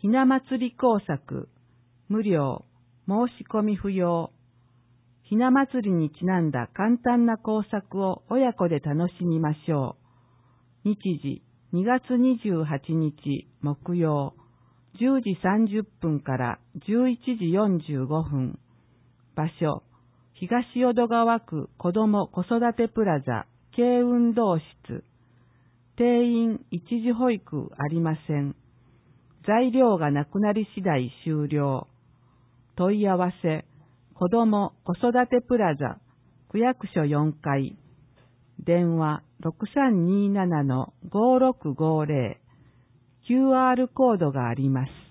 ひな祭り工作、無料、申し込み不要。ひな祭りにちなんだ簡単な工作を親子で楽しみましょう。日時、2月28日木曜、10時30分から11時45分。場所、東淀川区子ども子育てプラザ軽運動室。定員一時保育ありません。材料がなくなり次第終了。問い合わせ、子ども子育てプラザ区役所4階。電話 6327-5650。QR コードがあります。